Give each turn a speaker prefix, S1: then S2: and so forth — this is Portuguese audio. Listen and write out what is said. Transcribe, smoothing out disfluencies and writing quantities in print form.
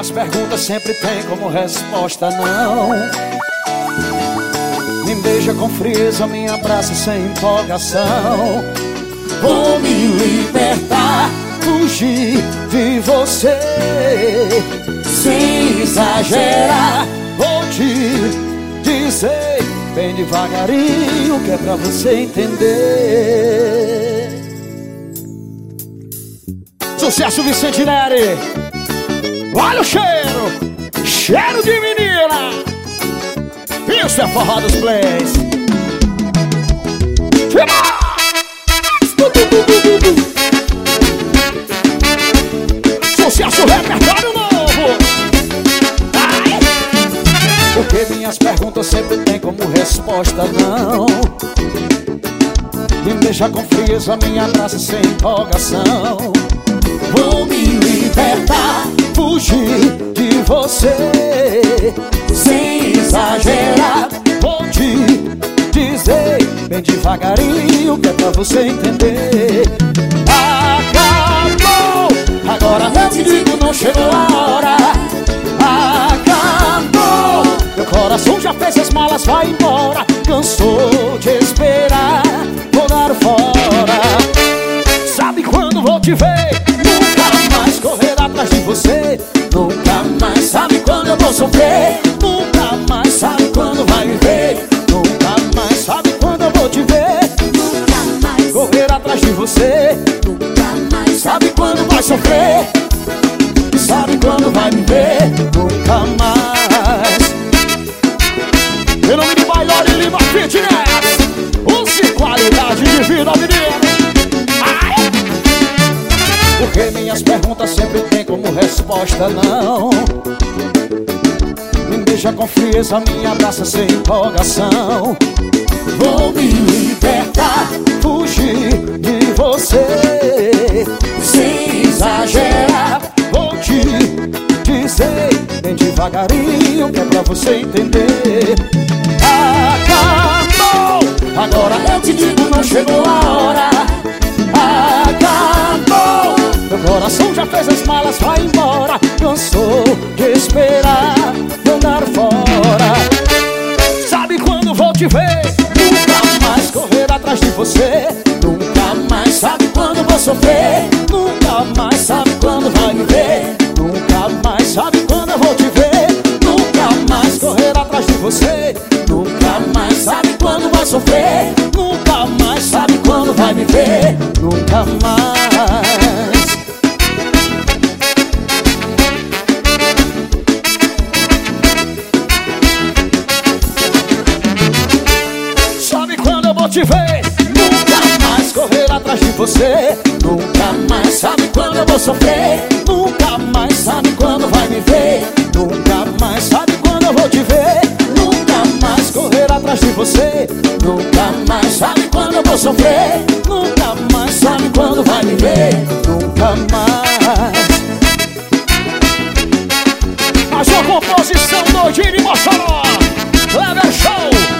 S1: minhas perguntas sempre tem como resposta não. Me beija com frieza, me abraça sem empolgação. Vou me libertar, fugir de você, sem exagerar. Vou te dizer bem devagarinho que é pra você entender. Sucesso Vicente Neri. Olha o cheiro, cheiro de menina. Isso é forró dos plays. Sucesso repertório novo. Ai. Porque minhas perguntas sempre tem como resposta não. Me beija com frieza, me abraça sem empolgação. Vou me libertar, fugir de você, sem exagerar. Vou te dizer bem devagarinho que é pra você entender. Acabou, agora eu te digo, não chegou a hora. Acabou, meu coração já fez as malas, vai embora. Cansou de esperar, vou dar fora. Sabe quando vou te ver? Nunca mais correr atrás de você. Nunca mais, sabe quando eu vou sofrer. Nunca mais, sabe quando vai me ver. Nunca mais, sabe quando eu vou te ver.
S2: Nunca mais
S1: correr atrás de você.
S2: Nunca mais,
S1: sabe quando vai sofrer. Sabe quando vai me ver. Nunca mais. Em nome de Bailore Lima Fitness, use qualidade de vida, menino. Porque minhas perguntas sempre tem como resposta não. Me beija com frieza, me abraça sem empolgação. Vou me libertar, fugir de você, sem exagerar. Vou te dizer bem devagarinho que é pra você entender. Acabou, agora eu te digo, não chegou a hora. Acabou, meu coração já fez as malas, vai embora. Cansou de esperar, vou dar fora. Sabe quando vou te ver? Nunca mais correr atrás de você. Nunca mais, sabe quando vou sofrer. Nunca mais, sabe quando vai me ver. Nunca mais, sabe quando eu vou te ver. Nunca mais correr atrás de você. Nunca mais, sabe quando vai sofrer. Nunca mais, sabe quando vai me ver. Nunca mais. Sabe quando eu vou te ver? Nunca mais correr atrás de você. Nunca mais, sabe quando eu vou sofrer. Nunca mais, sabe quando vai me ver. Nunca mais, sabe quando eu vou te ver. Nunca mais correr atrás de você. Nunca mais, sabe quando eu vou sofrer. Nunca mais, sabe quando vai me ver. Nunca mais. Mais uma composição do Dini Mossoró. Lever Show.